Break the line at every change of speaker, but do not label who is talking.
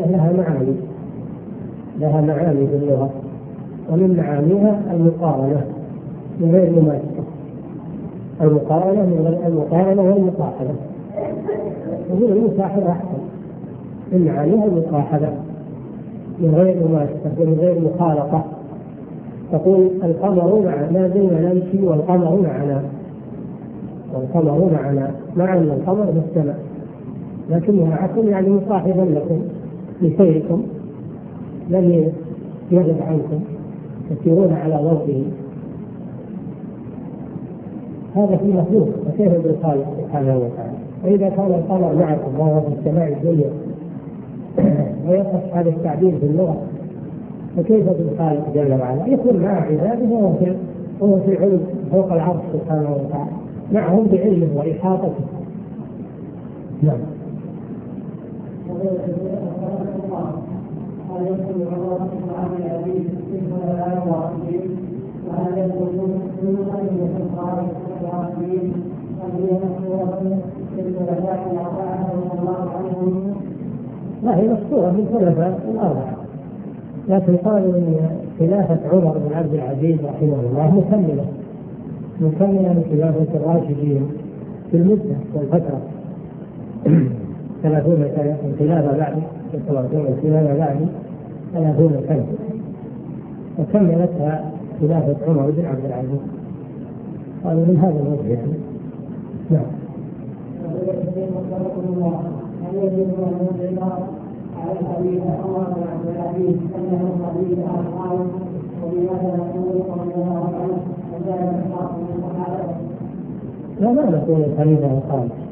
لها معاني، لها معاني في اللغة، ومن معانيها المقارنة من غير مماثلة، المقارنة والمصاحبة. يقول المصاحبة أحسن، من معانيها المصاحبة من غير مماثلة ومن غير مخالطة. تقول القمر ما زلنا نمشي والقمر معنا، والقمر معنا، مع أن القمر في السماء لكنه معكم، يعني مصاحبا لكم لسيركم، لم يغب عنكم، تسيرون على ضوئه. هذا في مخلوق، فكيف بالخالق سبحانه وتعالى؟ وإذا كان القمر معكم وهو في السماء الدنيا ويصح هذا التعبير في اللغة، فكيف بالخالق جل وعلا؟ يكون مع عباده وهو في علم فوق العرش سبحانه وتعالى، معهم بعلمه وإحاطته. نعم. لا، هي مشهورة من خلفاء الأربعة، لكن قالوا ان خلافة عمر بن عبد العزيز رحمه الله مكملة لخلافة الراشدين في المدة والفترة 30 سنة، الخلافة بعد 30 سنة، وكملتها خلافة عمر بن عبد العزيز. قالوا من هذا الوجه يعني. نعم. على الحديث عمر بن عبد العزيز انه حديث اصحاب وبماذا نقول رضي الله عنه وكان الحق من الصحابه؟ لا نقول خليفه قال